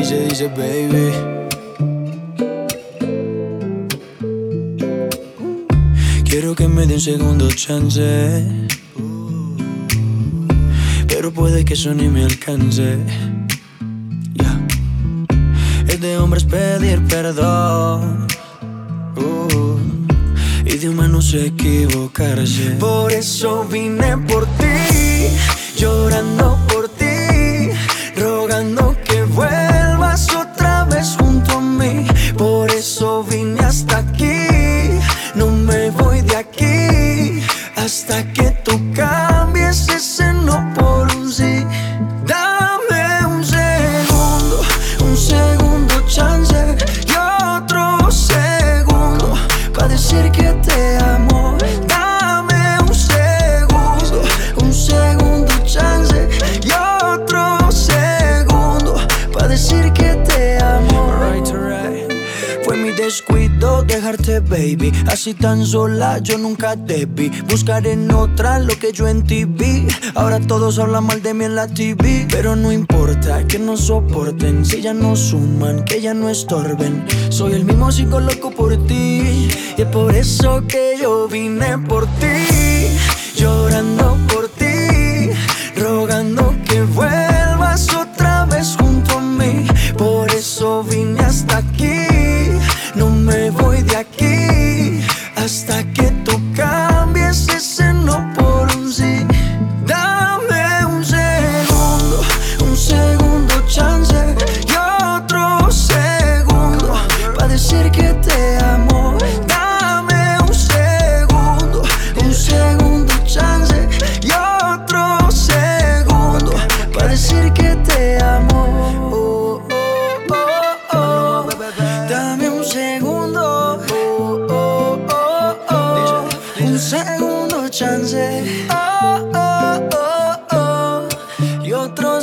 dice, baby. Quiero que me dé un segundo chance, pero puede que eso ni me alcance. Es de hombres pedir perdón, y de humanos equivocarse. Por eso vine por ti, llorando por ti, rogando que vuelvas otra vez junto a mí. Por eso vine hasta aquí, no me voy de aquí hasta que tú cambies ese no por un sí. Dame un segundo chance y otro segundo para decir que te amo. Dame un segundo chance y otro segundo para decir que te amo. Alright. Fue mi descuido dejarte, baby. Así tan sola yo nunca debí buscar en otra lo que yo en ti vi. Ahora todos hablan mal de mí en la TV, pero no importa que no soporten, si ya no suman, que ya no estorben. Soy el mismo sigo loco por ti, y es por eso que yo vine por ti, llorando por ti, rogando que vuelvas otra vez junto a mí. Por eso vine hasta aquí, no me voy de aquí hasta que tú cambies ese no por un sí. Dame un segundo chance y otro segundo para decir que te amo. Dame un segundo chance y otro segundo para decir que te amo. Dame un segundo, un segundo chance, y otro